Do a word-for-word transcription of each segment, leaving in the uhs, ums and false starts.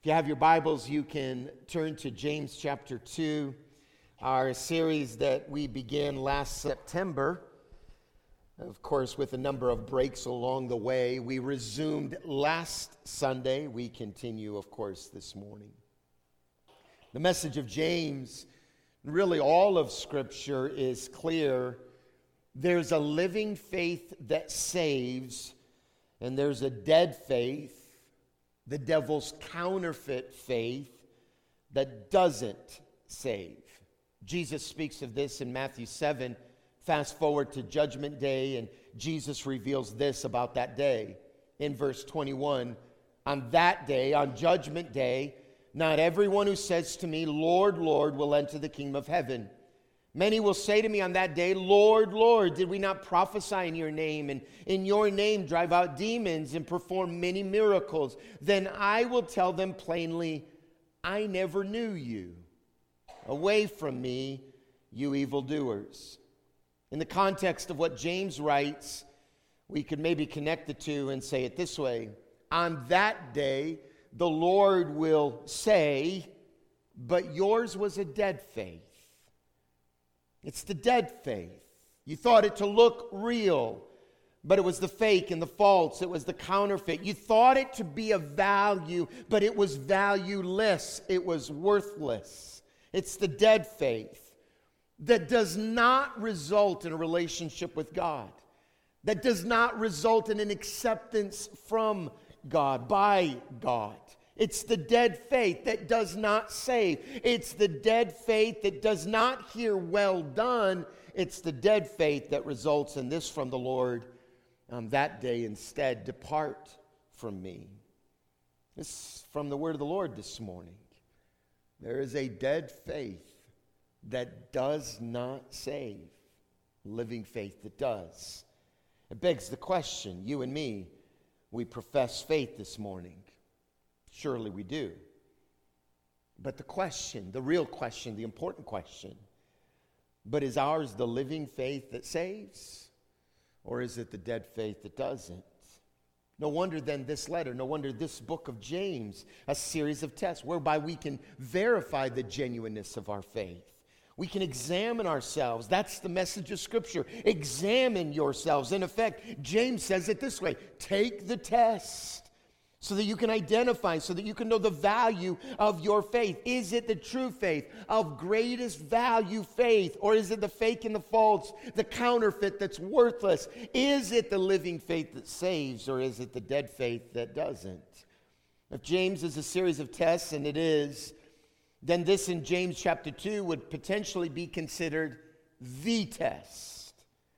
If you have your Bibles, you can turn to James chapter two, our series that we began last September. Of course, with a number of breaks along the way. We resumed last Sunday. We continue, of course, this morning. The message of James, really all of Scripture, is clear. There's a living faith that saves, and there's a dead faith, the devil's counterfeit faith, that doesn't save. Jesus speaks of this in Matthew seven. Fast forward to Judgment Day, and Jesus reveals this about that day. In verse twenty-one, on that day, on Judgment Day, not everyone who says to me, Lord, Lord, will enter the kingdom of heaven. Many will say to me on that day, Lord, Lord, did we not prophesy in your name, and in your name drive out demons and perform many miracles? Then I will tell them plainly, I never knew you. Away from me, you evildoers. In the context of what James writes, we could maybe connect the two and say it this way. On that day, the Lord will say, but yours was a dead faith. It's the dead faith. You thought it to look real, but it was the fake and the false. It was the counterfeit. You thought it to be of value, but it was valueless. It was worthless. It's the dead faith that does not result in a relationship with God, that does not result in an acceptance from God, by God. It's the dead faith that does not save. It's the dead faith that does not hear well done. It's the dead faith that results in this from the Lord um, that day instead, depart from me. This is from the word of the Lord this morning. There is a dead faith that does not save, living faith that does. It begs the question, you and me, we profess faith this morning. Surely we do. But the question, the real question, the important question, but is ours the living faith that saves? Or is it the dead faith that doesn't? No wonder then this letter, no wonder this book of James, a series of tests whereby we can verify the genuineness of our faith. We can examine ourselves. That's the message of Scripture. Examine yourselves. In effect, James says it this way. Take the test so that you can identify, so that you can know the value of your faith. Is it the true faith, of greatest value faith? Or is it the fake and the false, the counterfeit that's worthless? Is it the living faith that saves, or is it the dead faith that doesn't? If James is a series of tests, and it is, then this in James chapter two would potentially be considered the test.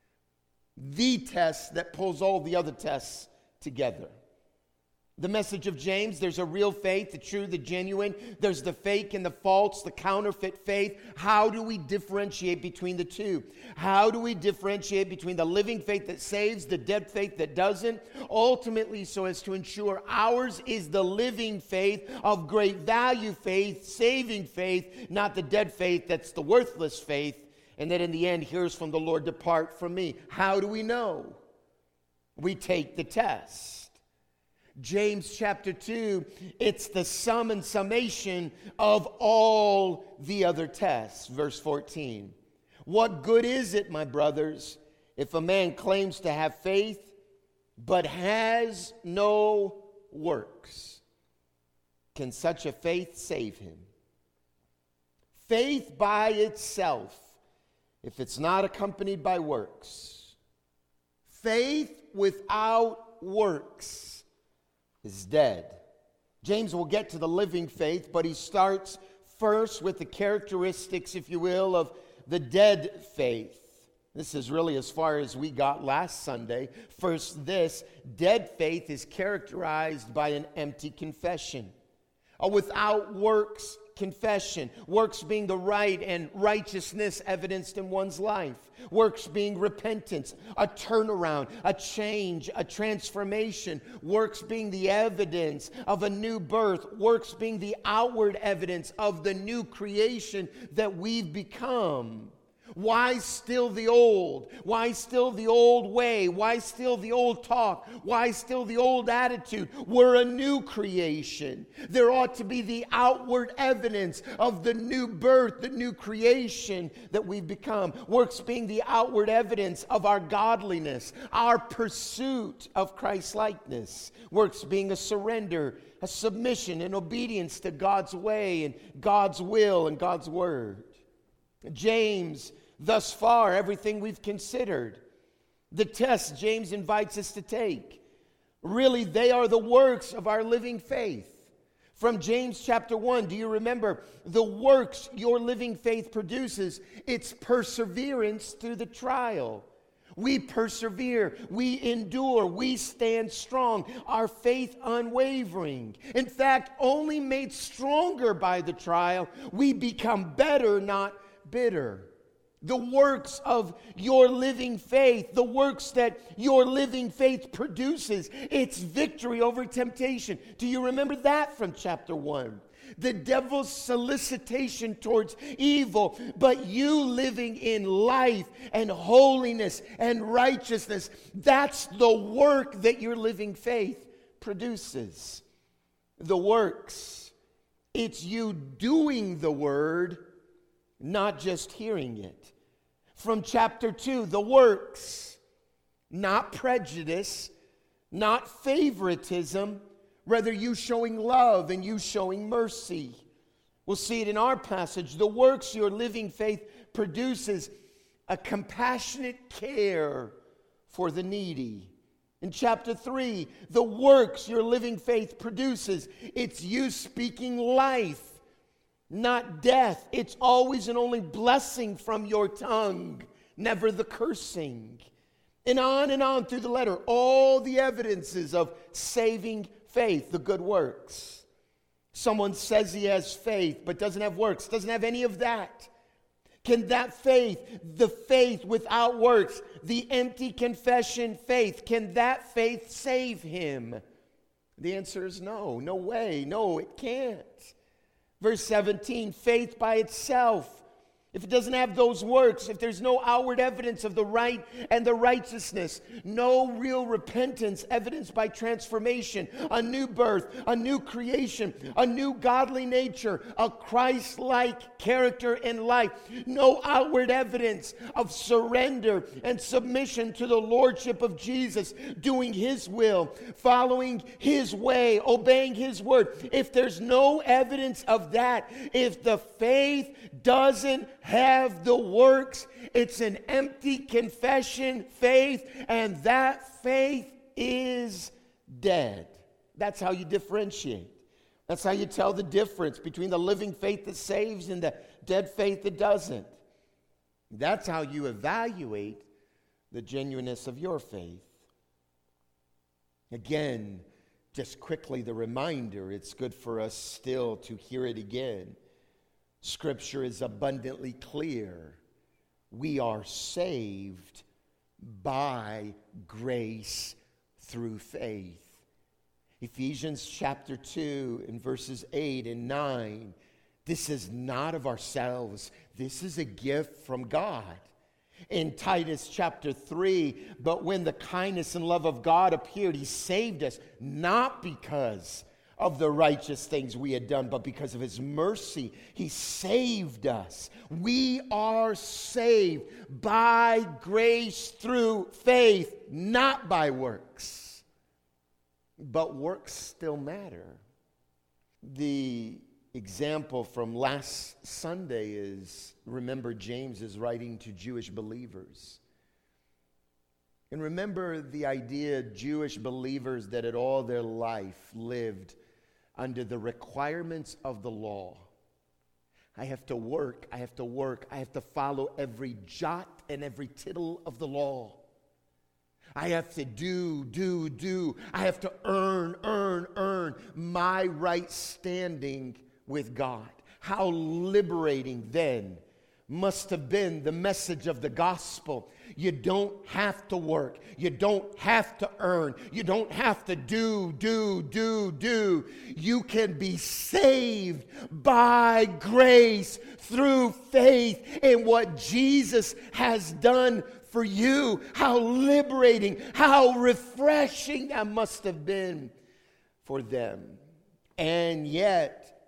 The test that pulls all the other tests together. The message of James, there's a real faith, the true, the genuine. There's the fake and the false, the counterfeit faith. How do we differentiate between the two? How do we differentiate between the living faith that saves, the dead faith that doesn't? Ultimately, so as to ensure ours is the living faith of great value faith, saving faith, not the dead faith that's the worthless faith. And that in the end hears from the Lord, depart from me. How do we know? We take the test. James chapter two, it's the sum and summation of all the other tests. Verse fourteen. What good is it, my brothers, if a man claims to have faith, but has no works? Can such a faith save him? Faith by itself, if it's not accompanied by works, faith without works is dead. James will get to the living faith, but he starts first with the characteristics, if you will, of the dead faith. This is really as far as we got last Sunday. First, this dead faith is characterized by an empty confession, a without works confession. Works being the right and righteousness evidenced in one's life. Works being repentance, a turnaround, a change, a transformation. Works being the evidence of a new birth. Works being the outward evidence of the new creation that we've become. Why still the old? Why still the old way? Why still the old talk? Why still the old attitude? We're a new creation. There ought to be the outward evidence of the new birth, the new creation that we've become. Works being the outward evidence of our godliness, our pursuit of Christ-likeness. Works being a surrender, a submission, and obedience to God's way and God's will and God's word. James, thus far, everything we've considered, the test James invites us to take, really, they are the works of our living faith. From James chapter one, do you remember the works your living faith produces? It's perseverance through the trial. We persevere, we endure, we stand strong, our faith unwavering. In fact, only made stronger by the trial, we become better, not bitter. The works of your living faith, the works that your living faith produces, it's victory over temptation. Do you remember that from chapter one? The devil's solicitation towards evil, but you living in life and holiness and righteousness, that's the work that your living faith produces. The works, it's you doing the word, not just hearing it. From chapter two, the works, not prejudice, not favoritism, rather you showing love and you showing mercy. We'll see it in our passage. The works your living faith produces, a compassionate care for the needy. In chapter three, the works your living faith produces, it's you speaking life, not death. It's always and only blessing from your tongue, never the cursing. And on and on through the letter, all the evidences of saving faith, the good works. Someone says he has faith but doesn't have works, doesn't have any of that. Can that faith, the faith without works, the empty confession faith, can that faith save him? The answer is no, no way, no, it can't. Verse seventeen, faith by itself, if it doesn't have those works, if there's no outward evidence of the right and the righteousness, no real repentance evidenced by transformation, a new birth, a new creation, a new godly nature, a Christ-like character and life, no outward evidence of surrender and submission to the lordship of Jesus, doing his will, following his way, obeying his word. If there's no evidence of that, if the faith doesn't have the works, it's an empty confession faith, and that faith is dead. That's how you differentiate. That's how you tell the difference between the living faith that saves and the dead faith that doesn't. That's how you evaluate the genuineness of your faith. Again, just quickly the reminder, it's good for us still to hear it again. Scripture is abundantly clear. We are saved by grace through faith. Ephesians chapter two and verses eight and nine. This is not of ourselves. This is a gift from God. In Titus chapter three, but when the kindness and love of God appeared, he saved us, not because of the righteous things we had done, but because of his mercy, he saved us. We are saved by grace through faith, not by works. But works still matter. The example from last Sunday is, remember, James is writing to Jewish believers. And remember the idea, Jewish believers that at all their life lived under the requirements of the law. I have to work, I have to work, I have to follow every jot and every tittle of the law. I have to do, do, do. I have to earn, earn, earn my right standing with God. How liberating then must have been the message of the gospel. You don't have to work. You don't have to earn. You don't have to do, do, do, do. You can be saved by grace through faith in what Jesus has done for you. How liberating, how refreshing that must have been for them. And yet,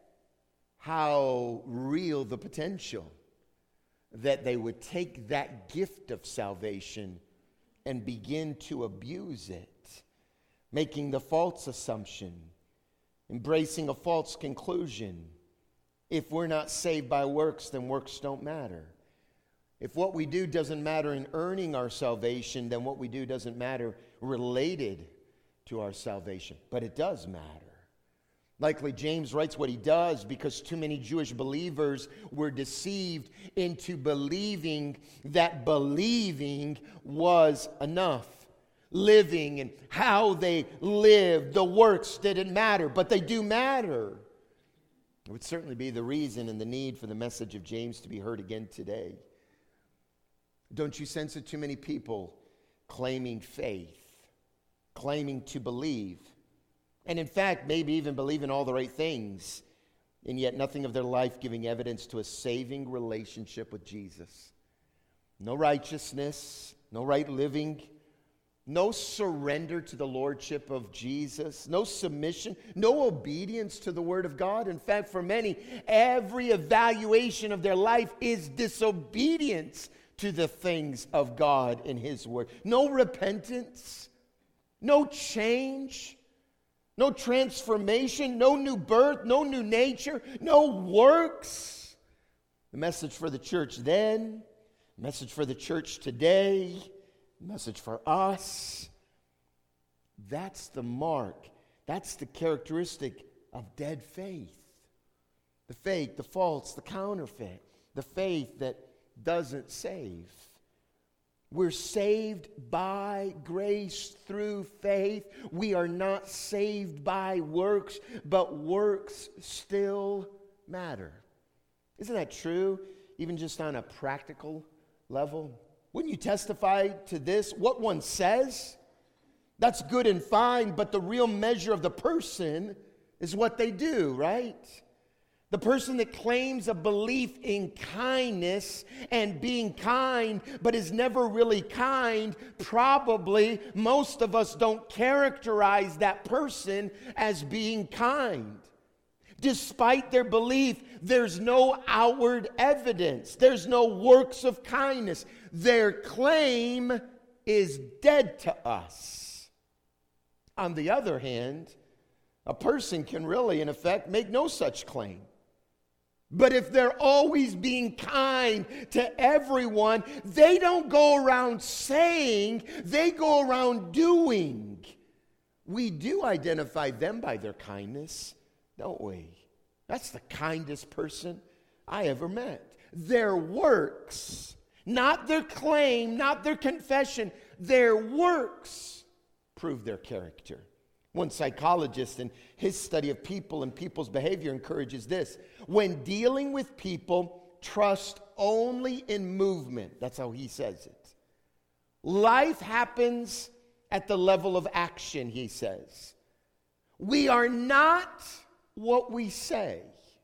how real the potential that they would take that gift of salvation and begin to abuse it, making the false assumption, embracing a false conclusion. If we're not saved by works, then works don't matter. If what we do doesn't matter in earning our salvation, then what we do doesn't matter related to our salvation. But it does matter. Likely James writes what he does because too many Jewish believers were deceived into believing that believing was enough. Living and how they lived, the works didn't matter, but they do matter. It would certainly be the reason and the need for the message of James to be heard again today. Don't you sense that too many people claiming faith, claiming to believe, and in fact, maybe even believe in all the right things, and yet nothing of their life giving evidence to a saving relationship with Jesus. No righteousness, no right living, no surrender to the lordship of Jesus, no submission, no obedience to the word of God. In fact, for many, every evaluation of their life is disobedience to the things of God and his word. No repentance, no change, no transformation, no new birth, no new nature, no works. The message for the church then, the message for the church today, the message for us, that's the mark, that's the characteristic of dead faith. The fake, the false, the counterfeit, the faith that doesn't save. We're saved by grace through faith. We are not saved by works, but works still matter. Isn't that true? Even just on a practical level. Wouldn't you testify to this? What one says, that's good and fine, but the real measure of the person is what they do, right? The person that claims a belief in kindness and being kind, but is never really kind, probably most of us don't characterize that person as being kind. Despite their belief, there's no outward evidence. There's no works of kindness. Their claim is dead to us. On the other hand, a person can really, in effect, make no such claim. But if they're always being kind to everyone, they don't go around saying, they go around doing. We do identify them by their kindness, don't we? That's the kindest person I ever met. Their works, not their claim, not their confession, their works prove their character. One psychologist in his study of people and people's behavior encourages this. When dealing with people, trust only in movement. That's how he says it. Life happens at the level of action, he says. We are not what we say,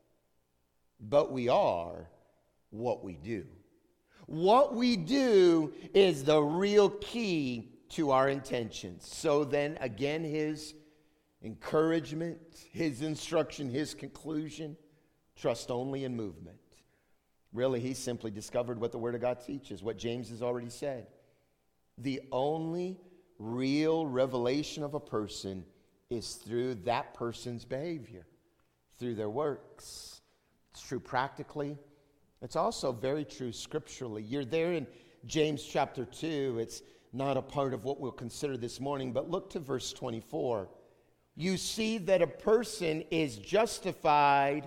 but we are what we do. What we do is the real key to our intentions. So then, again, his encouragement, his instruction, his conclusion, trust only in movement. Really, he simply discovered what the Word of God teaches, what James has already said. The only real revelation of a person is through that person's behavior, through their works. It's true practically. It's also very true scripturally. You're there in James chapter two. It's not a part of what we'll consider this morning, but look to verse twenty-four. You see that a person is justified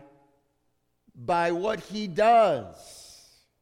by what he does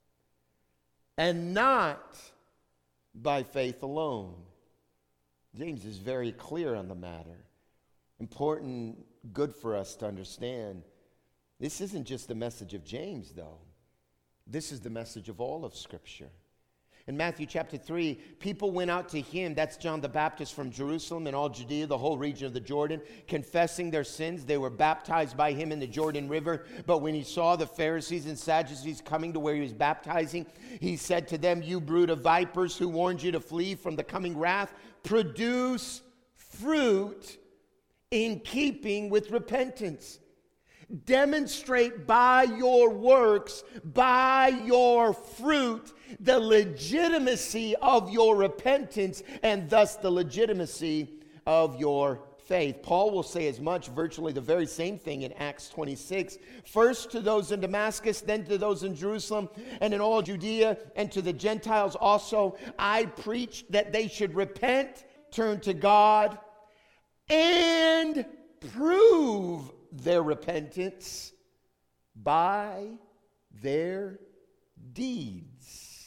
and not by faith alone. James is very clear on the matter. Important, good for us to understand. This isn't just the message of James, though. This is the message of all of Scripture. In Matthew chapter three, people went out to him, that's John the Baptist, from Jerusalem and all Judea, the whole region of the Jordan, confessing their sins. They were baptized by him in the Jordan River. But when he saw the Pharisees and Sadducees coming to where he was baptizing, he said to them, "You brood of vipers, who warned you to flee from the coming wrath? Produce fruit in keeping with repentance. Demonstrate by your works, by your fruit, the legitimacy of your repentance and thus the legitimacy of your faith." Paul will say as much, virtually the very same thing in Acts twenty-six. "First to those in Damascus, then to those in Jerusalem and in all Judea, and to the Gentiles also, I preached that they should repent, turn to God, and prove their repentance by their deeds."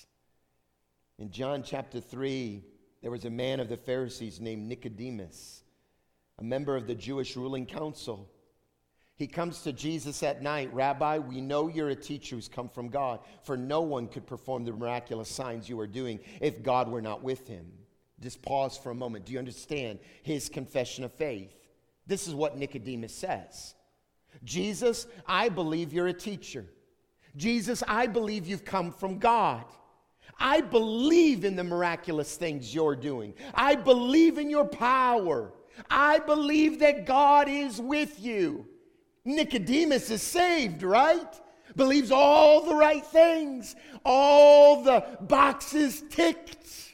In John chapter three, there was a man of the Pharisees named Nicodemus, a member of the Jewish ruling council. He comes to Jesus at night. "Rabbi, we know you're a teacher who's come from God, for no one could perform the miraculous signs you are doing if God were not with him." Just pause for a moment. Do you understand his confession of faith? This is what Nicodemus says. "Jesus, I believe you're a teacher. Jesus, I believe you've come from God. I believe in the miraculous things you're doing. I believe in your power. I believe that God is with you." Nicodemus is saved, right? Believes all the right things, all the boxes ticked.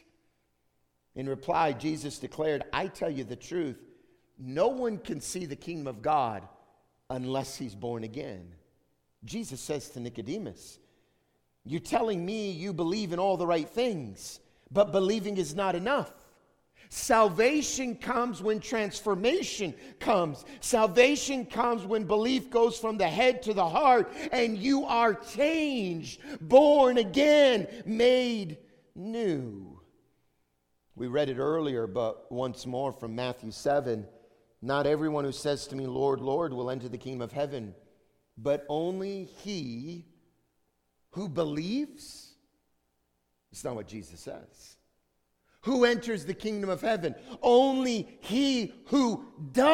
In reply, Jesus declared, "I tell you the truth, no one can see the kingdom of God unless he's born again." Jesus says to Nicodemus, "You're telling me you believe in all the right things, but believing is not enough. Salvation comes when transformation comes. Salvation comes when belief goes from the head to the heart, and you are changed, born again, made new." We read it earlier, but once more from Matthew seven. "Not everyone who says to me, 'Lord, Lord,' will enter the kingdom of heaven, but only he who believes." It's not what Jesus says. Who enters the kingdom of heaven? Only he who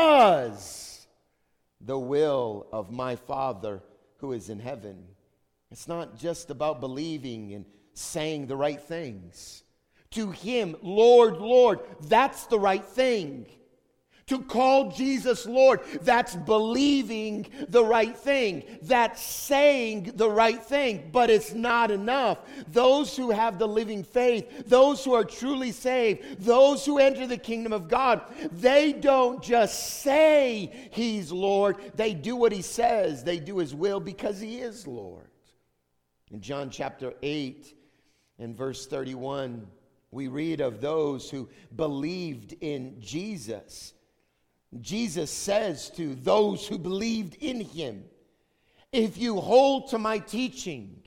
does the will of my Father who is in heaven. It's not just about believing and saying the right things. To him, "Lord, Lord," that's the right thing. To call Jesus Lord, that's believing the right thing. That's saying the right thing. But it's not enough. Those who have the living faith, those who are truly saved, those who enter the kingdom of God, they don't just say he's Lord. They do what he says. They do his will because he is Lord. In John chapter eight and verse thirty-one, we read of those who believed in Jesus. Jesus says to those who believed in him, "If you hold to my teaching,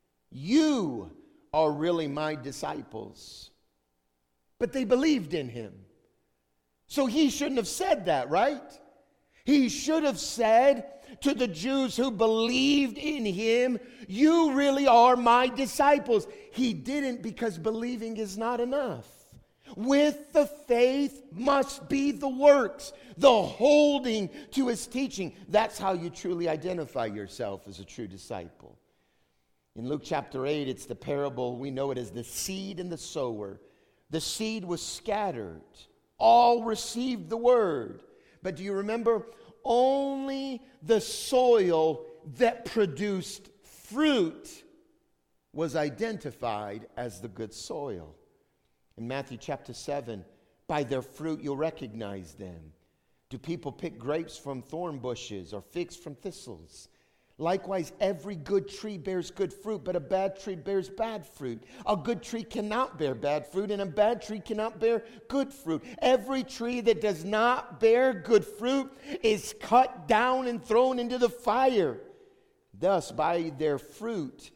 you are really my disciples." But they believed in him. So he shouldn't have said that, right? He should have said to the Jews who believed in him, "You really are my disciples." He didn't, because believing is not enough. With the faith must be the works, the holding to his teaching. That's how you truly identify yourself as a true disciple. In Luke chapter eight, it's the parable, we know it as the seed and the sower. The seed was scattered. All received the word. But do you remember? Only the soil that produced fruit was identified as the good soil. In Matthew chapter seven, "By their fruit you'll recognize them. Do people pick grapes from thorn bushes or figs from thistles? Likewise, every good tree bears good fruit, but a bad tree bears bad fruit. A good tree cannot bear bad fruit, and a bad tree cannot bear good fruit. Every tree that does not bear good fruit is cut down and thrown into the fire. Thus, by their fruit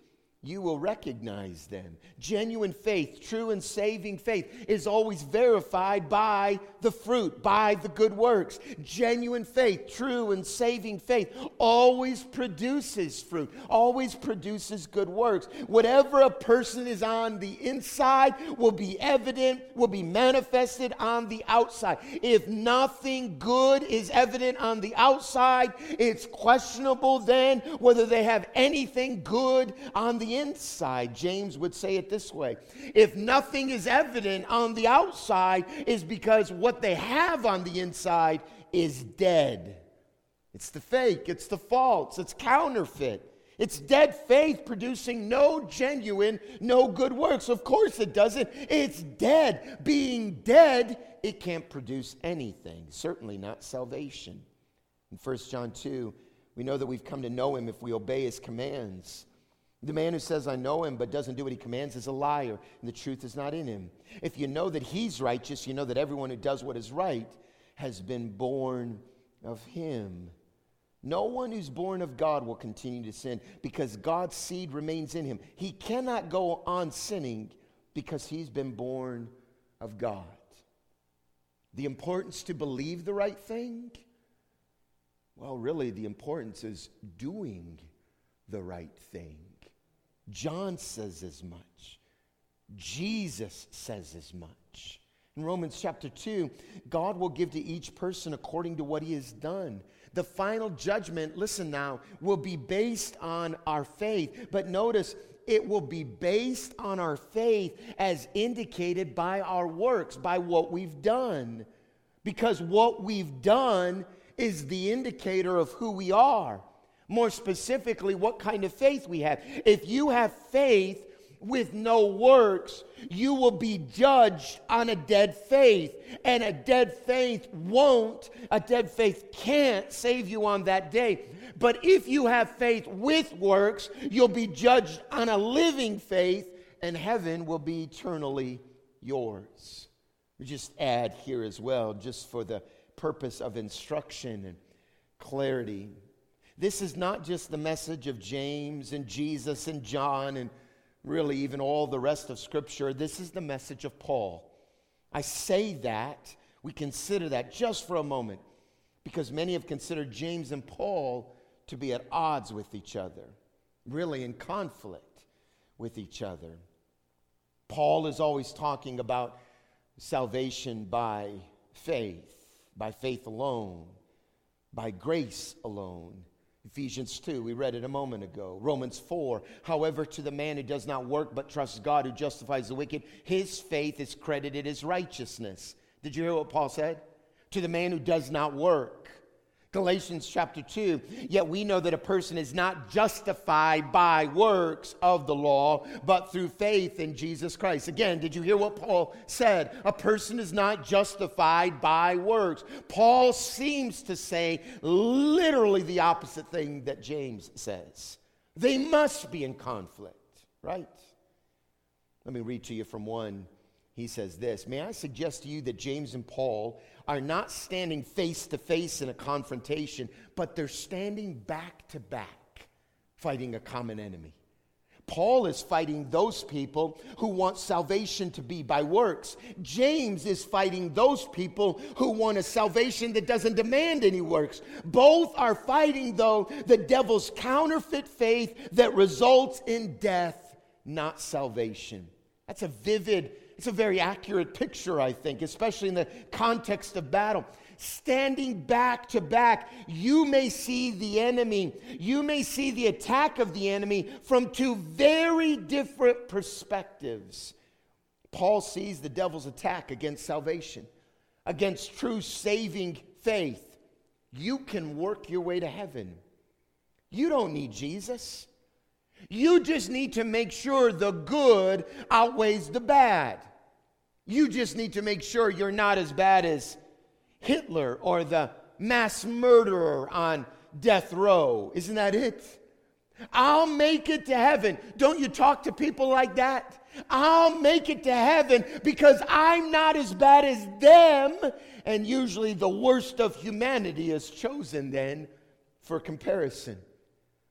you will recognize them. Genuine faith, true and saving faith, is always verified by the fruit, by the good works. Genuine faith, true and saving faith, always produces fruit, always produces good works. Whatever a person is on the inside will be evident, will be manifested on the outside. If nothing good is evident on the outside, it's questionable then whether they have anything good on the inside. James would say it this way: if nothing is evident on the outside, is because what they have on the inside is dead. It's the fake, it's the false, it's counterfeit. It's dead faith producing no genuine, no good works. Of course it doesn't. It's dead. Being dead, it can't produce anything, certainly not salvation. In First John two, we know that we've come to know him if we obey his commands. The man who says, I know him, but doesn't do what he commands is a liar, and the truth is not in him. If you know that he's righteous, you know that everyone who does what is right has been born of him. No one who's born of God will continue to sin because God's seed remains in him. He cannot go on sinning because he's been born of God. The importance to believe the right thing? Well, really, the importance is doing the right thing. John says as much. Jesus says as much. In Romans chapter two, God will give to each person according to what he has done. The final judgment, listen now, will be based on our faith. But notice, it will be based on our faith as indicated by our works, by what we've done. Because what we've done is the indicator of who we are. More specifically, what kind of faith we have. If you have faith with no works, you will be judged on a dead faith. And a dead faith won't, a dead faith can't save you on that day. But if you have faith with works, you'll be judged on a living faith, and heaven will be eternally yours. We just add here as well, just for the purpose of instruction and clarity. This is not just the message of James and Jesus and John and really even all the rest of Scripture. This is the message of Paul. I say that, we consider that just for a moment, because many have considered James and Paul to be at odds with each other, really in conflict with each other. Paul is always talking about salvation by faith, by faith alone, by grace alone. Ephesians two, we read it a moment ago. Romans four, however, to the man who does not work but trusts God who justifies the wicked, his faith is credited as righteousness. Did you hear what Paul said? To the man who does not work. Galatians chapter two, yet we know that a person is not justified by works of the law, but through faith in Jesus Christ. Again, did you hear what Paul said? A person is not justified by works. Paul seems to say literally the opposite thing that James says. They must be in conflict, right? Let me read to you from one. He says this, may I suggest to you that James and Paul are not standing face to face in a confrontation, but they're standing back to back, fighting a common enemy. Paul is fighting those people who want salvation to be by works. James is fighting those people who want a salvation that doesn't demand any works. Both are fighting, though, the devil's counterfeit faith that results in death, not salvation. That's a vivid It's a very accurate picture, I think, especially in the context of battle. Standing back to back, you may see the enemy, you may see the attack of the enemy from two very different perspectives. Paul sees the devil's attack against salvation, against true saving faith. You can work your way to heaven. You don't need Jesus. You just need to make sure the good outweighs the bad. You just need to make sure you're not as bad as Hitler or the mass murderer on death row. Isn't that it? I'll make it to heaven. Don't you talk to people like that? I'll make it to heaven because I'm not as bad as them. And usually the worst of humanity is chosen then for comparison.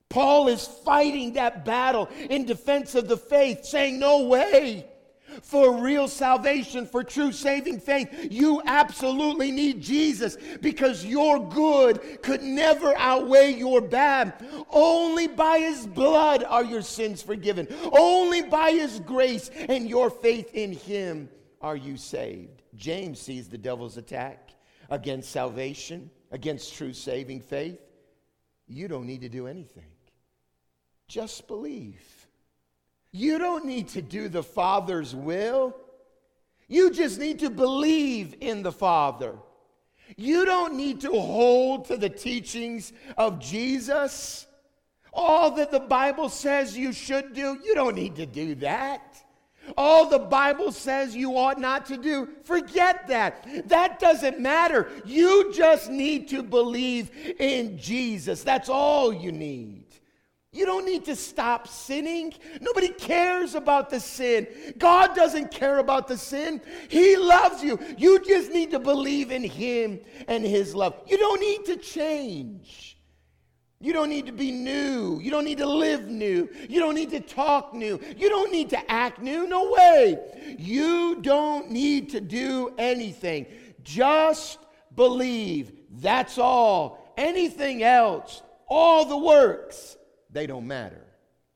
Paul is fighting that battle in defense of the faith, saying, no way. For real salvation, for true saving faith, you absolutely need Jesus, because your good could never outweigh your bad. Only by his blood are your sins forgiven. Only by his grace and your faith in him are you saved. James sees the devil's attack against salvation, against true saving faith. You don't need to do anything. Just believe. You don't need to do the Father's will. You just need to believe in the Father. You don't need to hold to the teachings of Jesus. All that the Bible says you should do, you don't need to do that. All the Bible says you ought not to do, forget that. That doesn't matter. You just need to believe in Jesus. That's all you need. You don't need to stop sinning. Nobody cares about the sin. God doesn't care about the sin. He loves you. You just need to believe in him and his love. You don't need to change. You don't need to be new. You don't need to live new. You don't need to talk new. You don't need to act new. No way. You don't need to do anything. Just believe. That's all. Anything else, all the works, they don't matter.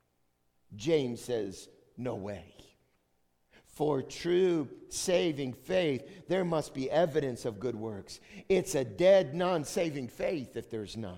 James says, no way. For true saving faith, there must be evidence of good works. It's a dead, non-saving faith if there's not.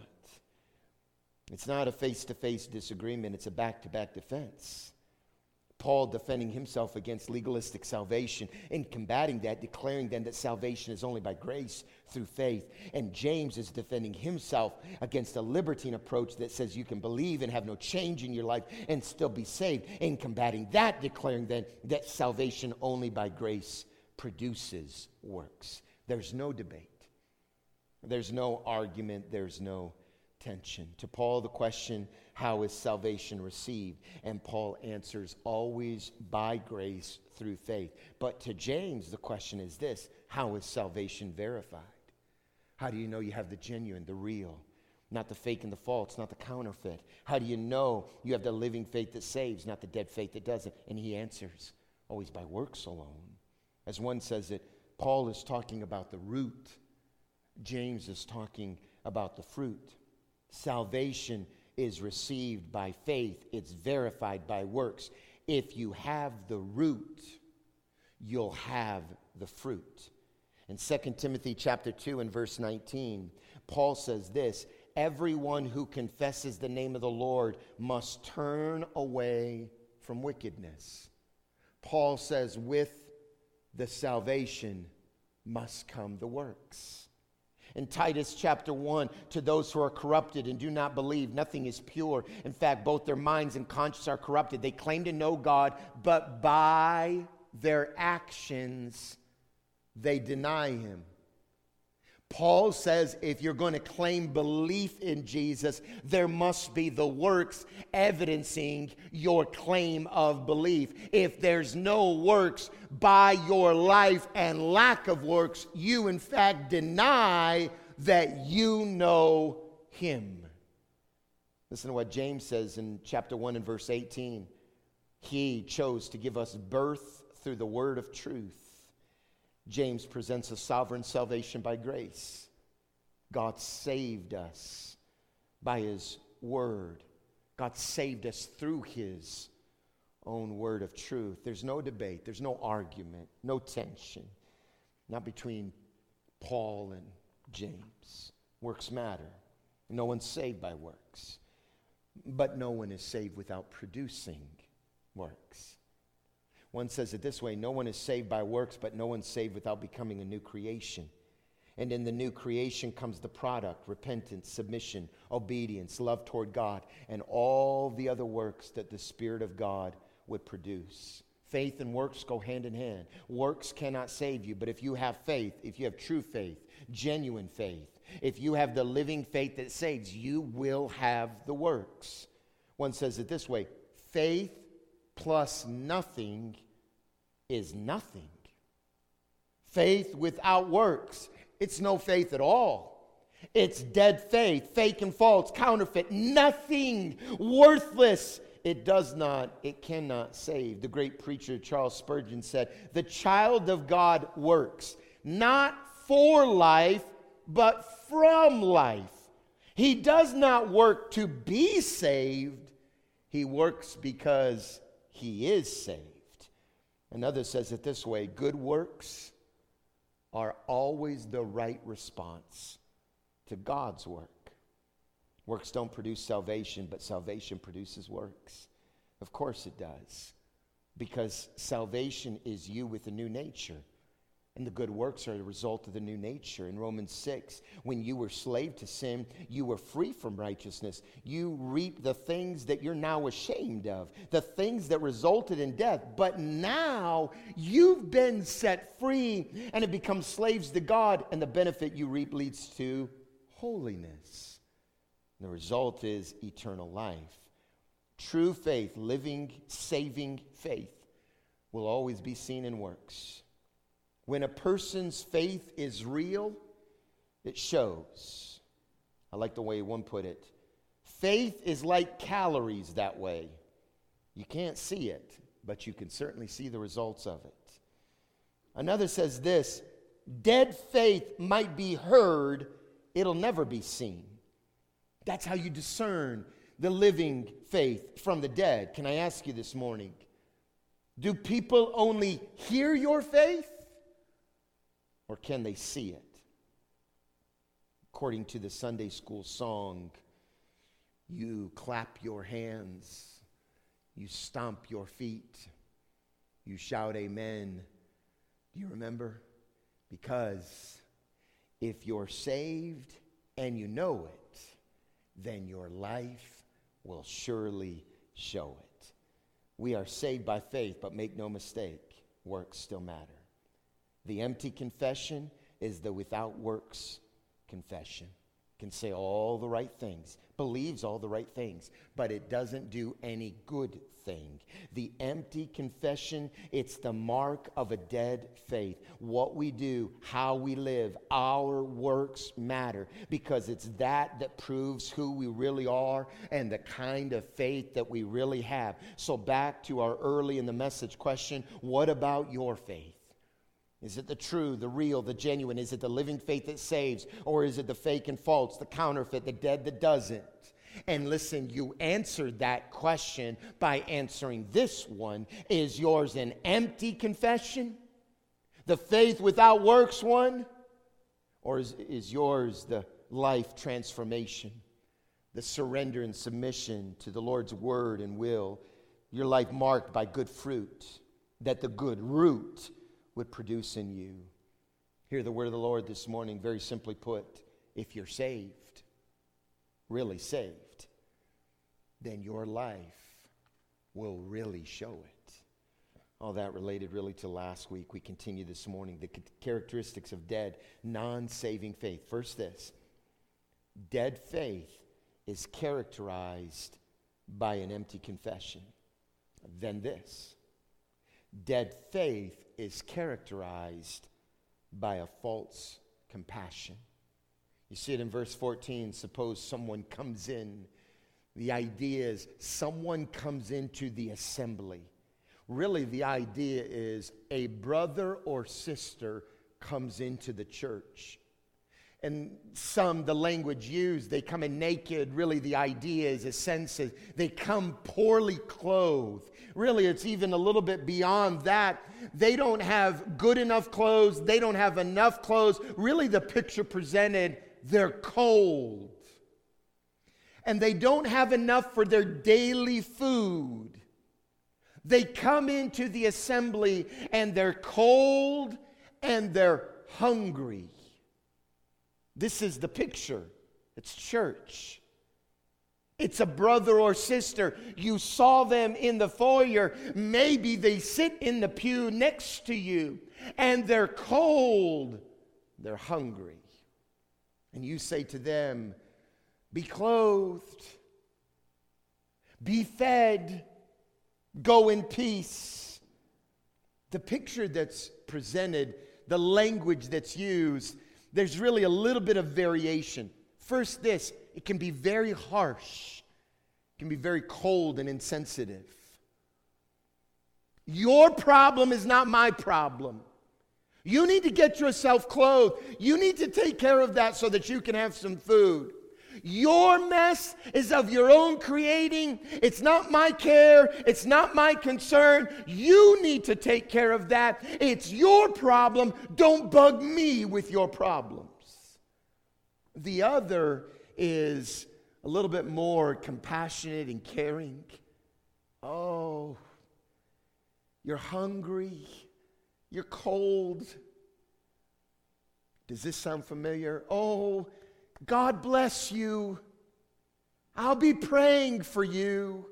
It's not a face-to-face disagreement. It's a back-to-back defense. Paul defending himself against legalistic salvation and combating that, declaring then that salvation is only by grace through faith. And James is defending himself against a libertine approach that says you can believe and have no change in your life and still be saved. And combating that, declaring then that salvation only by grace produces works. There's no debate. There's no argument. There's no tension. To Paul, the question, how is salvation received? And Paul answers, always by grace through faith. But to James, the question is this: how is salvation verified? How do you know you have the genuine, the real, not the fake and the false, not the counterfeit? How do you know you have the living faith that saves, not the dead faith that doesn't? And he answers, always by works alone. As one says it, Paul is talking about the root. James is talking about the fruit. Salvation is received by faith. It's verified by works. If you have the root, you'll have the fruit. In Second Timothy chapter two and verse nineteen, Paul says this: everyone who confesses the name of the Lord must turn away from wickedness. Paul says with the salvation must come the works. In Titus chapter one, to those who are corrupted and do not believe, nothing is pure. In fact, both their minds and conscience are corrupted. They claim to know God, but by their actions, they deny him. Paul says if you're going to claim belief in Jesus, there must be the works evidencing your claim of belief. If there's no works by your life and lack of works, you in fact deny that you know him. Listen to what James says in chapter one and verse eighteen. He chose to give us birth through the word of truth. James presents a sovereign salvation by grace. God saved us by his word. God saved us through his own word of truth. There's no debate. There's no argument. No tension. Not between Paul and James. Works matter. No one's saved by works. But no one is saved without producing works. One says it this way: no one is saved by works, but no one's saved without becoming a new creation. And in the new creation comes the product: repentance, submission, obedience, love toward God, and all the other works that the Spirit of God would produce. Faith and works go hand in hand. Works cannot save you, but if you have faith, if you have true faith, genuine faith, if you have the living faith that saves, you will have the works. One says it this way: faith plus nothing is nothing. Faith without works, it's no faith at all. It's dead faith, fake and false, counterfeit, nothing, worthless. It does not, it cannot save. The great preacher Charles Spurgeon said, the child of God works, not for life, but from life. He does not work to be saved. He works because he is saved. Another says it this way, good works are always the right response to God's work. Works don't produce salvation, but salvation produces works. Of course it does, because salvation is you with a new nature. And the good works are the result of the new nature. In Romans six, when you were slave to sin, you were free from righteousness. You reap the things that you're now ashamed of, the things that resulted in death. But now you've been set free and have become slaves to God, and the benefit you reap leads to holiness. The result is eternal life. True faith, living, saving faith, will always be seen in works. When a person's faith is real, it shows. I like the way one put it. Faith is like calories that way. You can't see it, but you can certainly see the results of it. Another says this, dead faith might be heard, it'll never be seen. That's how you discern the living faith from the dead. Can I ask you this morning, do people only hear your faith? Or can they see it? According to the Sunday school song, you clap your hands, you stomp your feet, you shout amen. Do you remember? Because if you're saved and you know it, then your life will surely show it. We are saved by faith, but make no mistake, works still matter. The empty confession is the without works confession. Can say all the right things, believes all the right things, but it doesn't do any good thing. The empty confession, it's the mark of a dead faith. What we do, how we live, our works matter, because it's that that proves who we really are and the kind of faith that we really have. So back to our early in the message question, what about your faith? Is it the true, the real, the genuine? Is it the living faith that saves? Or is it the fake and false, the counterfeit, the dead that doesn't? And listen, you answered that question by answering this one. Is yours an empty confession? The faith without works one? Or is, is yours the life transformation? The surrender and submission to the Lord's word and will? Your life marked by good fruit, that the good root would produce in you. Hear the word of the Lord this morning, very simply put. If you're saved, really saved, then your life will really show it. All that related really to last week. We continue this morning. The characteristics of dead, non-saving faith. First this, dead faith is characterized by an empty confession. Then this, dead faith is characterized by a false compassion. You see it in verse fourteen. Suppose someone comes in. The idea is someone comes into the assembly. Really, the idea is a brother or sister comes into the church. And some, the language used, they come in naked. Really, the idea is a sense of they come poorly clothed. Really, it's even a little bit beyond that. They don't have good enough clothes. They don't have enough clothes. Really, the picture presented, they're cold. And they don't have enough for their daily food. They come into the assembly and they're cold and they're hungry. This is the picture. It's church. It's a brother or sister. You saw them in the foyer. Maybe they sit in the pew next to you and they're cold. They're hungry. And you say to them, be clothed, be fed, go in peace. The picture that's presented, the language that's used, there's really a little bit of variation. First, this, it can be very harsh. It can be very cold and insensitive. Your problem is not my problem. You need to get yourself clothed. You need to take care of that so that you can have some food. Your mess is of your own creating. It's not my care. It's not my concern. You need to take care of that. It's your problem. Don't bug me with your problems. The other is a little bit more compassionate and caring. Oh, you're hungry. You're cold. Does this sound familiar? Oh, God bless you. I'll be praying for you.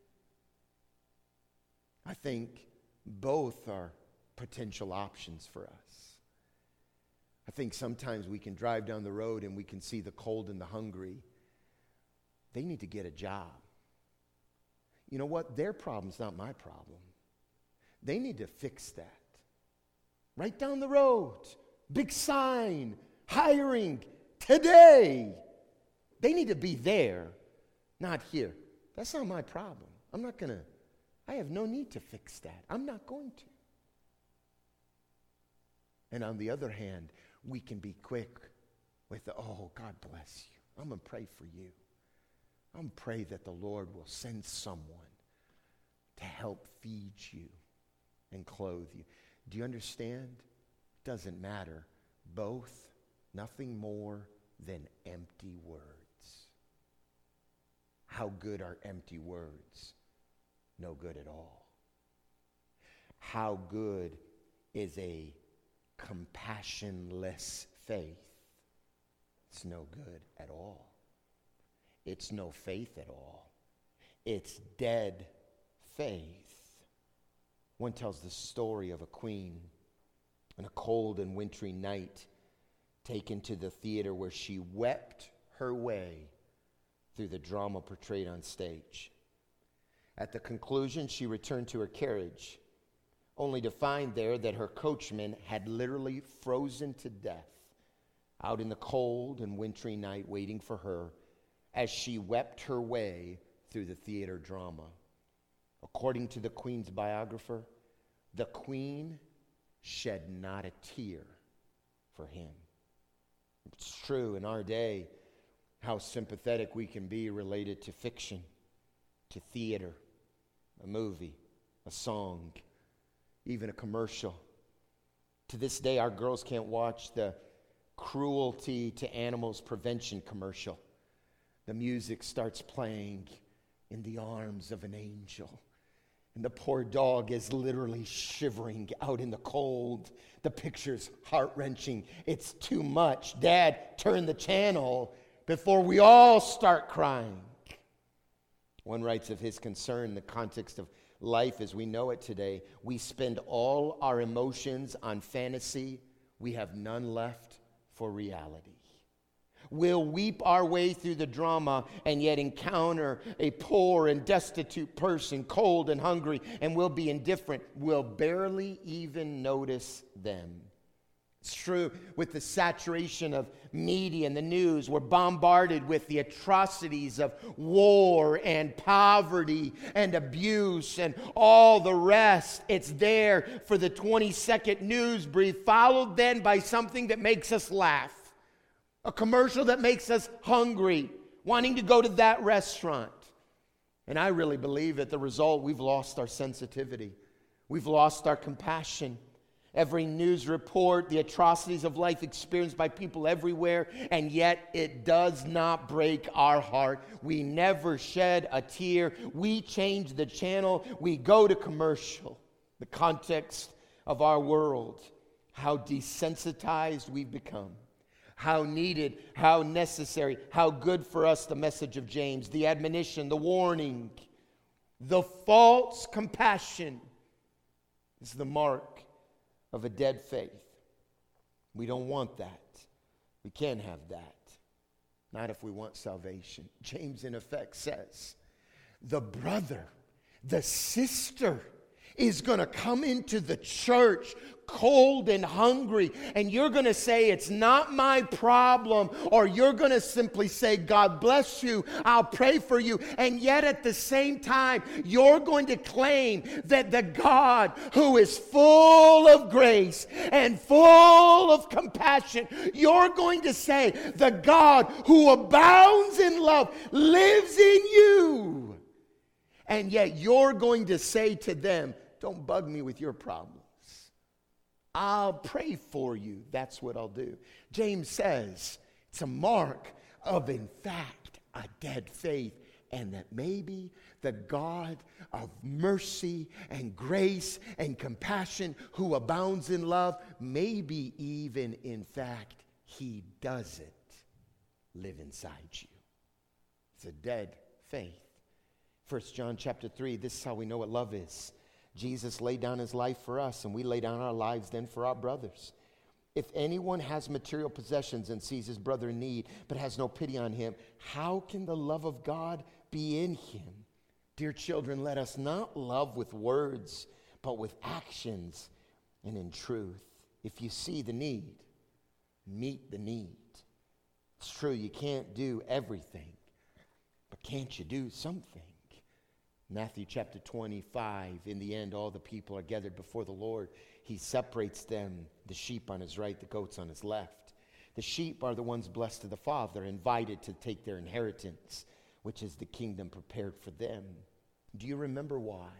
I think both are potential options for us. I think sometimes we can drive down the road and we can see the cold and the hungry. They need to get a job. You know what? Their problem's not my problem. They need to fix that. Right down the road, big sign, hiring, today. They need to be there, not here. That's not my problem. I'm not going to, I have no need to fix that. I'm not going to. And on the other hand, we can be quick with, the, oh, God bless you. I'm going to pray for you. I'm going to pray that the Lord will send someone to help feed you and clothe you. Do you understand? Doesn't matter. Both, nothing more than empty words. How good are empty words? No good at all. How good is a compassionless faith? It's no good at all. It's no faith at all. It's dead faith. One tells the story of a queen on a cold and wintry night taken to the theater where she wept her way through the drama portrayed on stage. At the conclusion, she returned to her carriage, only to find there that her coachman had literally frozen to death out in the cold and wintry night waiting for her as she wept her way through the theater drama. According to the queen's biographer, the queen shed not a tear for him. It's true in our day how sympathetic we can be related to fiction, to theater, a movie, a song, even a commercial. To this day, our girls can't watch the cruelty to animals prevention commercial. The music starts playing in the arms of an angel. And the poor dog is literally shivering out in the cold. The picture's heart-wrenching. It's too much. Dad, turn the channel before we all start crying. One writes of his concern in the context of life as we know it today. We spend all our emotions on fantasy. We have none left for reality. We'll weep our way through the drama and yet encounter a poor and destitute person, cold and hungry, and we'll be indifferent. We'll barely even notice them. It's true with the saturation of media and the news. We're bombarded with the atrocities of war and poverty and abuse and all the rest. It's there for the twenty-second news brief, followed then by something that makes us laugh. A commercial that makes us hungry, wanting to go to that restaurant. And I really believe at the result, we've lost our sensitivity. We've lost our compassion. Every news report, the atrocities of life experienced by people everywhere, and yet it does not break our heart. We never shed a tear. We change the channel. We go to commercial. The context of our world, how desensitized we've become. How needed, how necessary, how good for us the message of James, the admonition, the warning, the false compassion is the mark of a dead faith. We don't want that. We can't have that. Not if we want salvation. James, in effect, says, the brother, the sister is going to come into the church cold and hungry, and you're going to say, it's not my problem, or you're going to simply say, God bless you, I'll pray for you, and yet at the same time, you're going to claim that the God who is full of grace and full of compassion, you're going to say, the God who abounds in love lives in you. And yet you're going to say to them, don't bug me with your problems. I'll pray for you. That's what I'll do. James says it's a mark of, in fact, a dead faith, and that maybe the God of mercy and grace and compassion who abounds in love, maybe even, in fact, he doesn't live inside you. It's a dead faith. First John chapter three, this is how we know what love is. Jesus laid down his life for us, and we lay down our lives then for our brothers. If anyone has material possessions and sees his brother in need, but has no pity on him, how can the love of God be in him? Dear children, let us not love with words, but with actions and in truth. If you see the need, meet the need. It's true, you can't do everything, but can't you do something? Matthew chapter twenty-five, in the end, all the people are gathered before the Lord. He separates them, the sheep on his right, the goats on his left. The sheep are the ones blessed of the Father, invited to take their inheritance, which is the kingdom prepared for them. Do you remember why?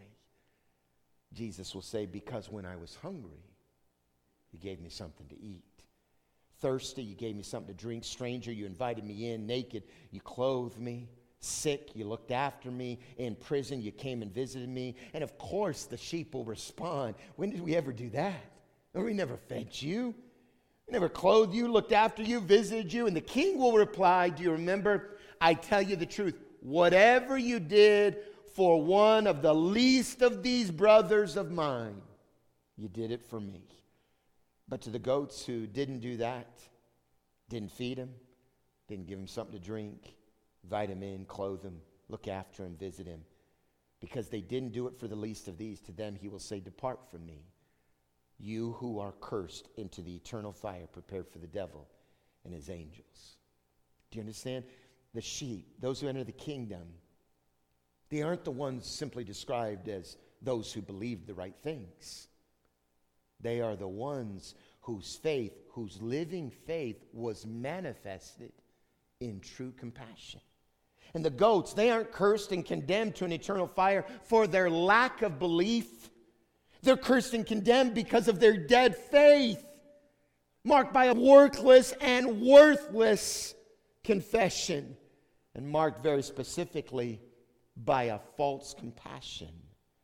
Jesus will say, because when I was hungry, you gave me something to eat. Thirsty, you gave me something to drink. Stranger, you invited me in. Naked, you clothed me. Sick, you looked after me. In prison, you came and visited me. And of course, the sheep will respond. When did we ever do that? We never fed you. We never clothed you, looked after you, visited you. And the king will reply, do you remember? I tell you the truth. Whatever you did for one of the least of these brothers of mine, you did it for me. But to the goats who didn't do that, didn't feed him, didn't give him something to drink, invite him in, clothe him, look after him, visit him. Because they didn't do it for the least of these, to them he will say, depart from me, you who are cursed, into the eternal fire prepared for the devil and his angels. Do you understand? The sheep, those who enter the kingdom, they aren't the ones simply described as those who believed the right things. They are the ones whose faith, whose living faith was manifested in true compassion. And the goats, they aren't cursed and condemned to an eternal fire for their lack of belief. They're cursed and condemned because of their dead faith, marked by a worthless and worthless confession, and marked very specifically by a false compassion.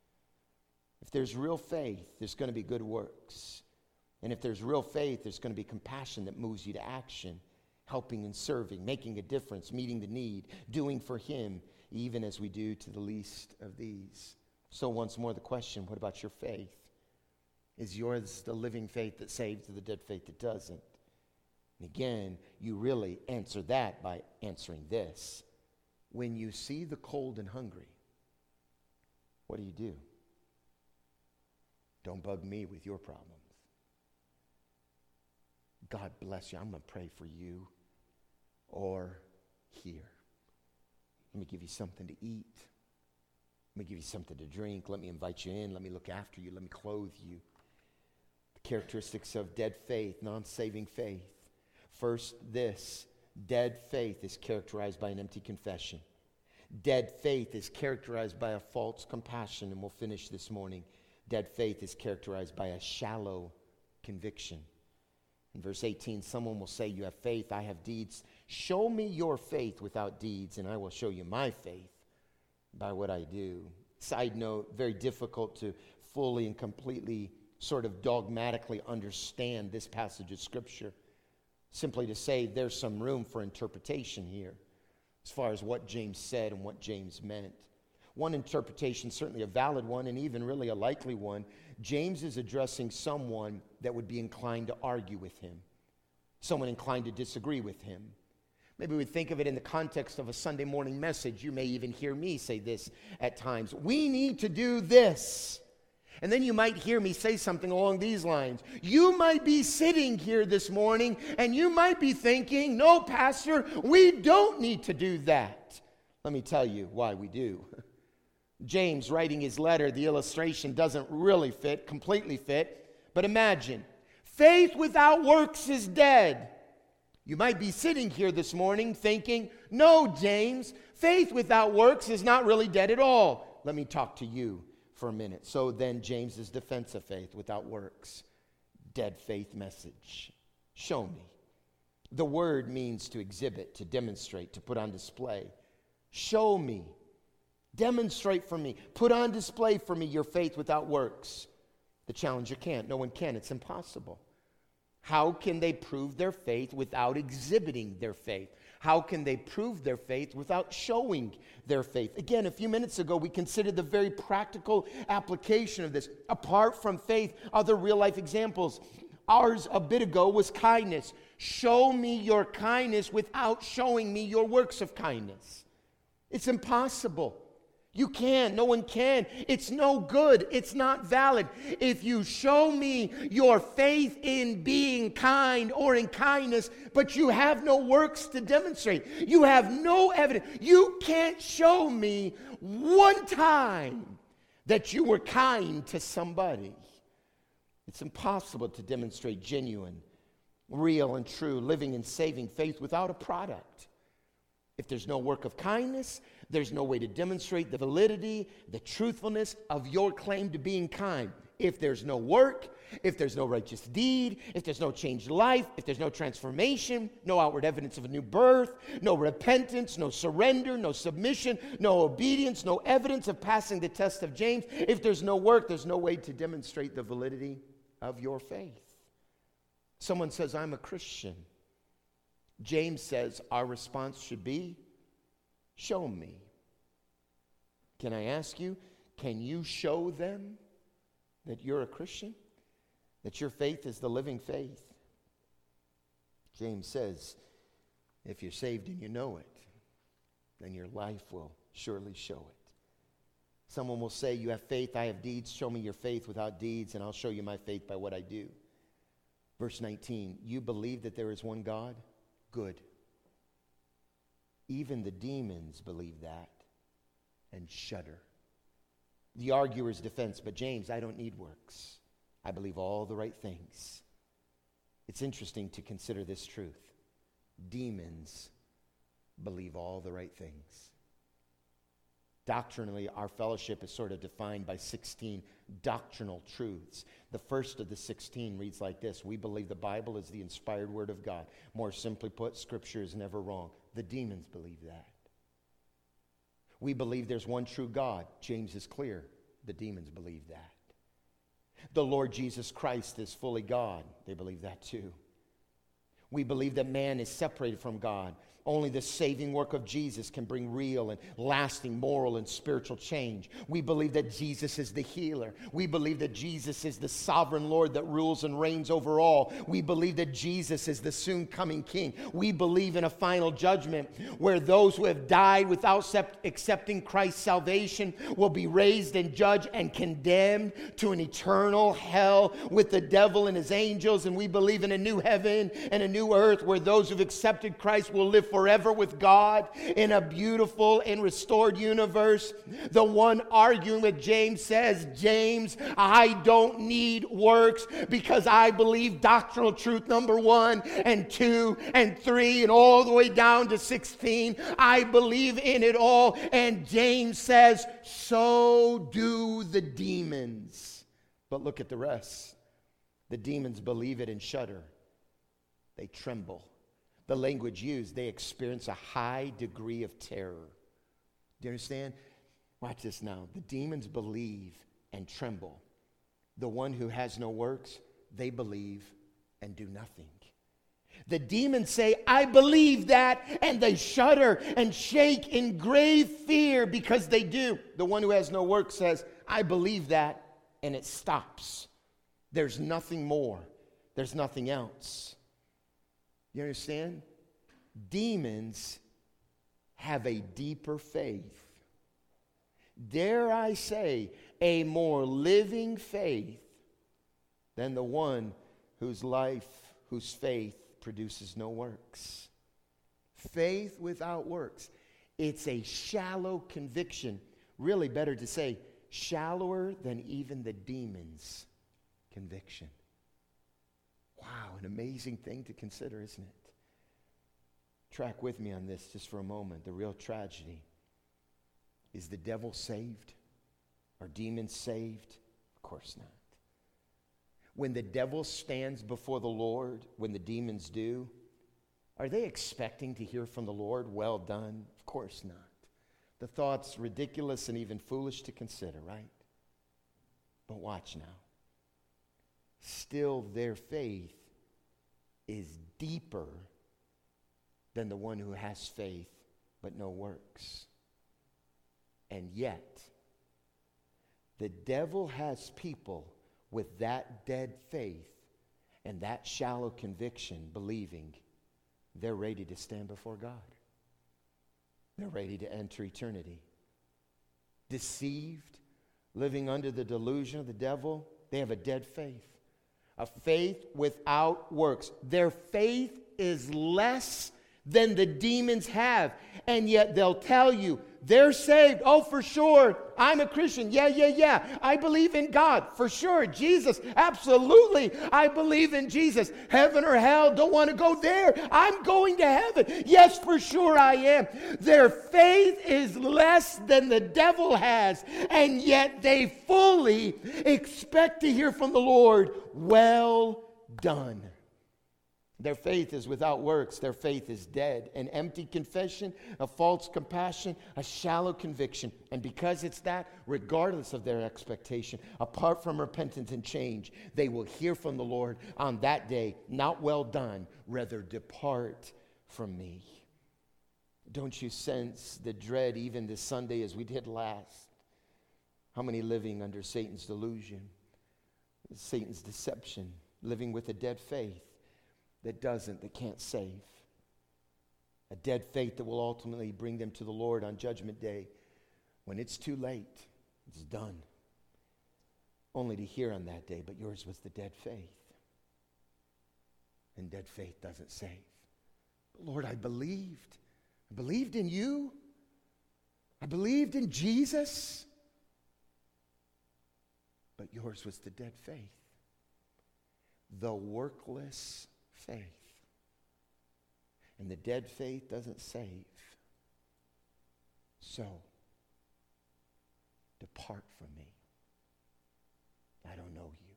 If there's real faith, there's going to be good works. And if there's real faith, there's going to be compassion that moves you to action. Helping and serving, making a difference, meeting the need, doing for him, even as we do to the least of these. So once more the question, what about your faith? Is yours the living faith that saves or the dead faith that doesn't? And again, you really answer that by answering this. When you see the cold and hungry, what do you do? Don't bug me with your problems. God bless you. I'm going to pray for you. Or here. Let me give you something to eat. Let me give you something to drink. Let me invite you in. Let me look after you. Let me clothe you. The characteristics of dead faith, non-saving faith. First, this. Dead faith is characterized by an empty confession. Dead faith is characterized by a false compassion. And we'll finish this morning. Dead faith is characterized by a shallow conviction. In verse eighteen, someone will say, you have faith, I have deeds. Show me your faith without deeds, and I will show you my faith by what I do. Side note, very difficult to fully and completely sort of dogmatically understand this passage of Scripture. Simply to say there's some room for interpretation here as far as what James said and what James meant. One interpretation, certainly a valid one, and even really a likely one, James is addressing someone that would be inclined to argue with him, someone inclined to disagree with him. Maybe we think of it in the context of a Sunday morning message. You may even hear me say this at times. We need to do this. And then you might hear me say something along these lines. You might be sitting here this morning and you might be thinking, no, Pastor, we don't need to do that. Let me tell you why we do. James, writing his letter, the illustration doesn't really fit, completely fit. But imagine, faith without works is dead. You might be sitting here this morning thinking, no, James, faith without works is not really dead at all. Let me talk to you for a minute. So then James's defense of faith without works, dead faith message. Show me. The word means to exhibit, to demonstrate, to put on display. Show me. Demonstrate for me. Put on display for me your faith without works. The challenger can't. No one can. It's impossible. How can they prove their faith without exhibiting their faith? How can they prove their faith without showing their faith? Again, a few minutes ago, we considered the very practical application of this. Apart from faith, other real-life examples. Ours a bit ago was kindness. Show me your kindness without showing me your works of kindness. It's impossible. You can't. No one can. It's no good. It's not valid. If you show me your faith in being kind or in kindness, but you have no works to demonstrate, you have no evidence, you can't show me one time that you were kind to somebody. It's impossible to demonstrate genuine, real and true, living and saving faith without a product. If there's no work of kindness, there's no way to demonstrate the validity, the truthfulness of your claim to being kind. If there's no work, if there's no righteous deed, if there's no changed life, if there's no transformation, no outward evidence of a new birth, no repentance, no surrender, no submission, no obedience, no evidence of passing the test of James, if there's no work, there's no way to demonstrate the validity of your faith. Someone says, I'm a Christian. James says our response should be, show me. Can I ask you, can you show them that you're a Christian? That your faith is the living faith? James says, if you're saved and you know it, then your life will surely show it. Someone will say, you have faith, I have deeds. Show me your faith without deeds, and I'll show you my faith by what I do. Verse nineteen, you believe that there is one God? Good. Even the demons believe that and shudder. The arguer's defense, but James, I don't need works. I believe all the right things. It's interesting to consider this truth. Demons believe all the right things. Doctrinally, our fellowship is sort of defined by sixteen doctrinal truths. The first of the sixteen reads like this. We believe the Bible is the inspired word of God. More simply put, Scripture is never wrong. The demons believe that. We believe there's one true God. James is clear. The demons believe that. The Lord Jesus Christ is fully God. They believe that too. We believe that man is separated from God. Only the saving work of Jesus can bring real and lasting moral and spiritual change. We believe that Jesus is the healer. We believe that Jesus is the sovereign Lord that rules and reigns over all. We believe that Jesus is the soon coming King. We believe in a final judgment where those who have died without accepting Christ's salvation will be raised and judged and condemned to an eternal hell with the devil and his angels. And we believe in a new heaven and a new earth where those who've accepted Christ will live forever forever with God in a beautiful and restored universe. The one arguing with James says, James, I don't need works because I believe doctrinal truth number one and two and three and all the way down to sixteen. I believe in it all. And James says, so do the demons. But look at the rest. The demons believe it and shudder. They tremble. The language used, they experience a high degree of terror. Do you understand? Watch this now. The demons believe and tremble. The one who has no works, they believe and do nothing. The demons say, I believe that, and they shudder and shake in grave fear because they do. The one who has no work says, I believe that, and it stops. There's nothing more. There's nothing else. You understand? Demons have a deeper faith. dare I say, a more living faith than the one whose life, whose faith produces no works. Faith without works. It's a shallow conviction. Really better to say, shallower than even the demon's conviction. Wow, an amazing thing to consider, isn't it? Track with me on this just for a moment. The real tragedy. Is the devil saved? Are demons saved? Of course not. When the devil stands before the Lord, when the demons do, are they expecting to hear from the Lord, well done? Of course not. The thought's ridiculous and even foolish to consider, right? But watch now. Still, their faith is deeper than the one who has faith but no works. And yet, the devil has people with that dead faith and that shallow conviction believing they're ready to stand before God. They're ready to enter eternity. Deceived, living under the delusion of the devil, they have a dead faith. A faith without works. Their faith is less than the demons have. And yet they'll tell you, they're saved. Oh, for sure. I'm a Christian. Yeah, yeah, yeah. I believe in God. For sure. Jesus. Absolutely. I believe in Jesus. Heaven or hell. Don't want to go there. I'm going to heaven. Yes, for sure I am. Their faith is less than the devil has. And yet they fully expect to hear from the Lord, well done. Their faith is without works. Their faith is dead. An empty confession, a false compassion, a shallow conviction. And because it's that, regardless of their expectation, apart from repentance and change, they will hear from the Lord on that day, not well done, rather depart from me. Don't you sense the dread even this Sunday as we did last? How many living under Satan's delusion, Satan's deception, living with a dead faith? That doesn't, that can't save. A dead faith that will ultimately bring them to the Lord on Judgment Day. When it's too late, it's done. Only to hear on that day, but yours was the dead faith. And dead faith doesn't save. But Lord, I believed. I believed in you. I believed in Jesus. But yours was the dead faith. The workless faith. And the dead faith doesn't save. So, depart from me. I don't know you.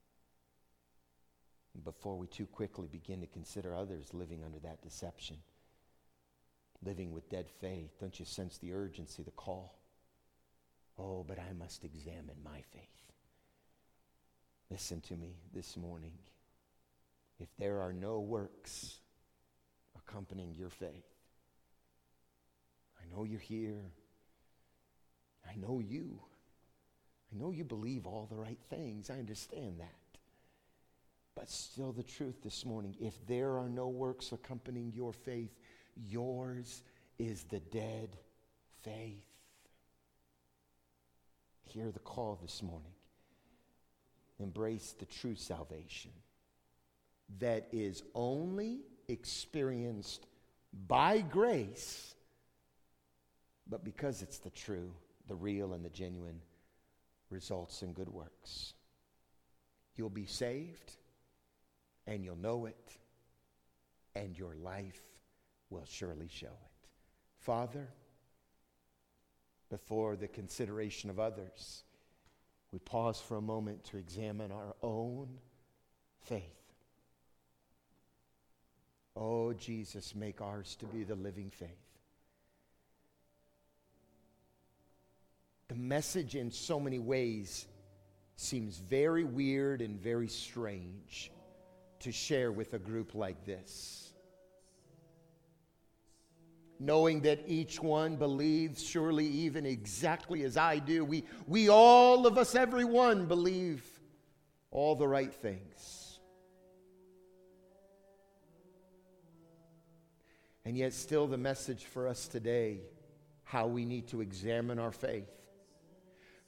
And before we too quickly begin to consider others living under that deception, living with dead faith, don't you sense the urgency, the call? Oh, but I must examine my faith. Listen to me this morning. If there are no works accompanying your faith, I know you're here. I know you. I know you believe all the right things. I understand that. But still the truth this morning, if there are no works accompanying your faith, yours is the dead faith. Hear the call this morning. Embrace the true salvation that is only experienced by grace, but because it's the true, the real, and the genuine, results in good works. You'll be saved, and you'll know it, and your life will surely show it. Father, before the consideration of others, we pause for a moment to examine our own faith. Oh, Jesus, make ours to be the living faith. The message in so many ways seems very weird and very strange to share with a group like this. Knowing that each one believes, surely even exactly as I do, we, we all of us, everyone, believe all the right things. And yet still the message for us today, how we need to examine our faith.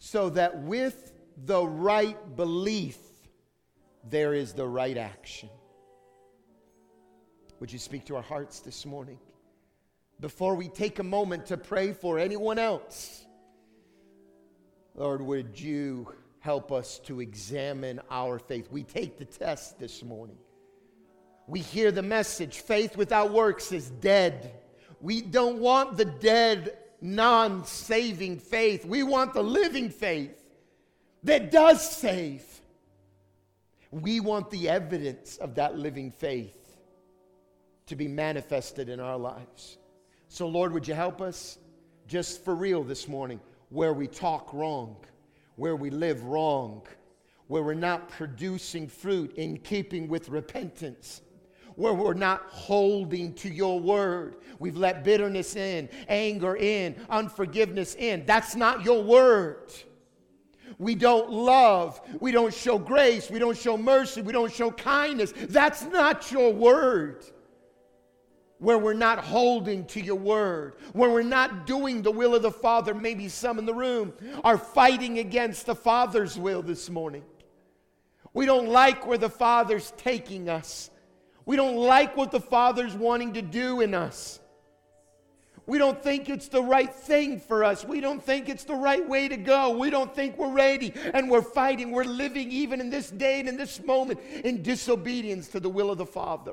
so that with the right belief, there is the right action. Would you speak to our hearts this morning? Before we take a moment to pray for anyone else, Lord, would you help us to examine our faith? We take the test this morning. We hear the message, faith without works is dead. We don't want the dead, non-saving faith. We want the living faith that does save. We want the evidence of that living faith to be manifested in our lives. So, Lord, would you help us just for real this morning, where we talk wrong, where we live wrong, where we're not producing fruit in keeping with repentance, where we're not holding to your word. We've let bitterness in, anger in, unforgiveness in. That's not your word. We don't love, we don't show grace, we don't show mercy, we don't show kindness. That's not your word. Where we're not holding to your word, where we're not doing the will of the Father. Maybe some in the room are fighting against the Father's will this morning. We don't like where the Father's taking us. We don't like what the Father's wanting to do in us. We don't think it's the right thing for us. We don't think it's the right way to go. We don't think we're ready, and we're fighting. We're living even in this day and in this moment in disobedience to the will of the Father.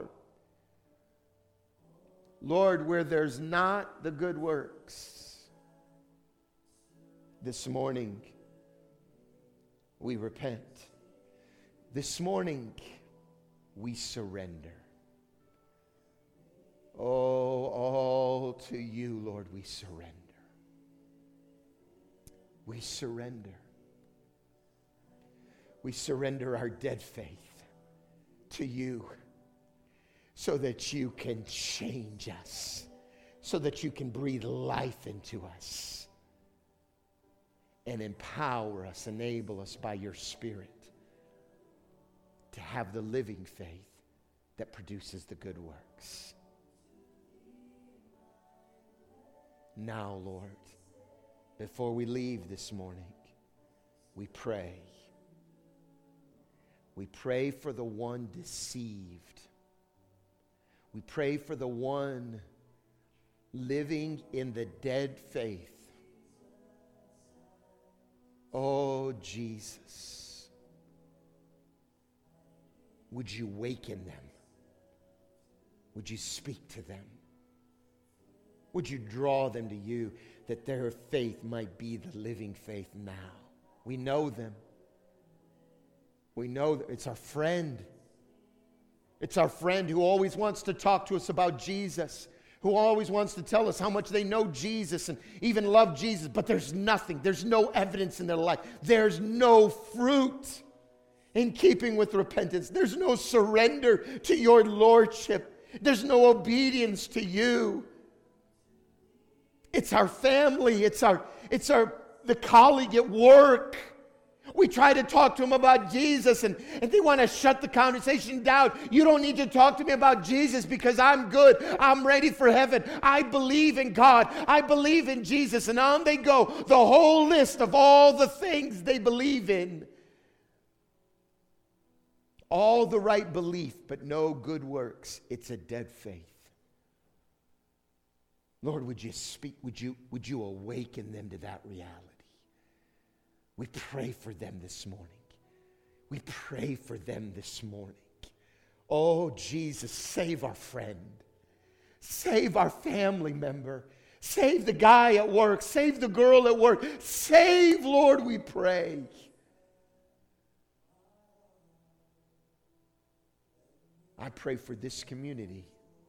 Lord, where there's not the good works, this morning we repent. This morning we surrender. Oh, all to you, Lord, we surrender. We surrender. We surrender our dead faith to you, so that you can change us, so that you can breathe life into us and empower us, enable us by your Spirit to have the living faith that produces the good works. Now, Lord, before we leave this morning, we pray. We pray for the one deceived. We pray for the one living in the dead faith. Oh, Jesus, would you waken them? Would you speak to them? Would you draw them to you, that their faith might be the living faith now? We know them. We know that it's our friend. It's our friend who always wants to talk to us about Jesus, who always wants to tell us how much they know Jesus and even love Jesus, but there's nothing. There's no evidence in their life. There's no fruit in keeping with repentance. There's no surrender to your lordship. There's no obedience to you. It's our family. It's our, it's our, the colleague at work. We try to talk to them about Jesus, and, and they want to shut the conversation down. You don't need to talk to me about Jesus because I'm good. I'm ready for heaven. I believe in God. I believe in Jesus. And on they go. The whole list of all the things they believe in. All the right belief, but no good works. It's a dead faith. Lord, would you speak? Would you, would you awaken them to that reality? We pray for them this morning. We pray for them this morning. Oh, Jesus, save our friend. Save our family member. Save the guy at work. Save the girl at work. Save, Lord, we pray. I pray for this community.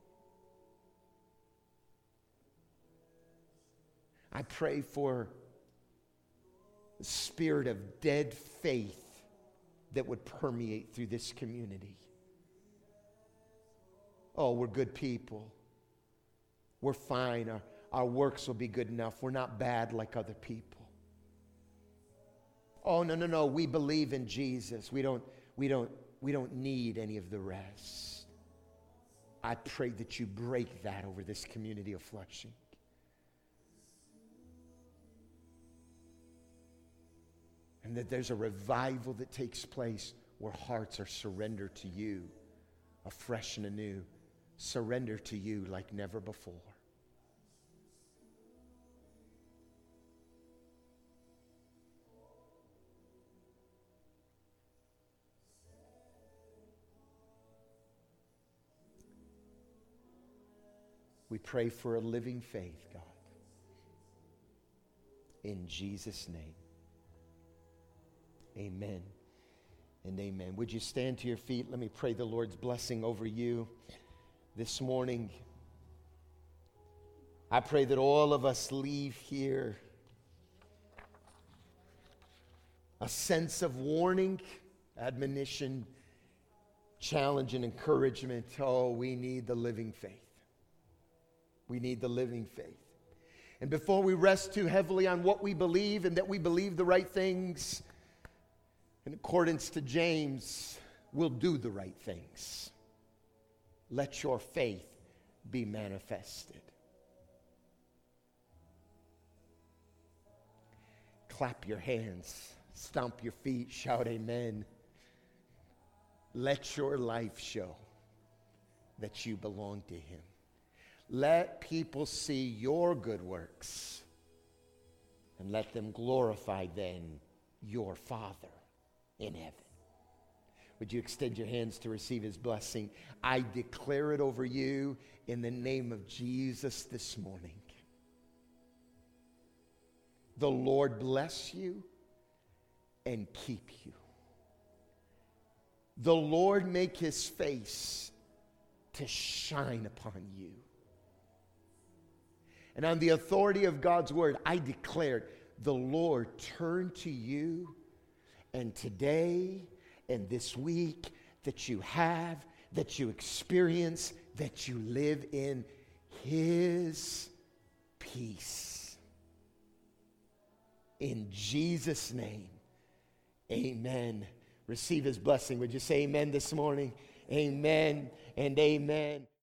I pray for the spirit of dead faith that would permeate through this community. Oh, we're good people. We're fine. Our, our works will be good enough. We're not bad like other people. Oh, no, no, no. We believe in Jesus. We don't, we don't, we don't need any of the rest. I pray that you break that over this community of Flushing. And that there's a revival that takes place where hearts are surrendered to you, afresh and anew, surrender to you like never before. We pray for a living faith, God. In Jesus' name. Amen and amen. Would you stand to your feet? Let me pray the Lord's blessing over you this morning. I pray that all of us leave here a sense of warning, admonition, challenge, and encouragement. Oh, we need the living faith. We need the living faith. And before we rest too heavily on what we believe and that we believe the right things, in accordance to James, we'll do the right things. Let your faith be manifested. Clap your hands, stomp your feet, shout amen. Let your life show that you belong to Him. Let people see your good works and let them glorify then your Father in heaven. Would you extend your hands to receive His blessing? I declare it over you in the name of Jesus this morning. The Lord bless you and keep you. The Lord make His face to shine upon you. And on the authority of God's word, I declare the Lord turn to you, and today and this week that you have, that you experience, that you live in His peace. In Jesus' name, amen. Receive His blessing. Would you say amen this morning? Amen and amen.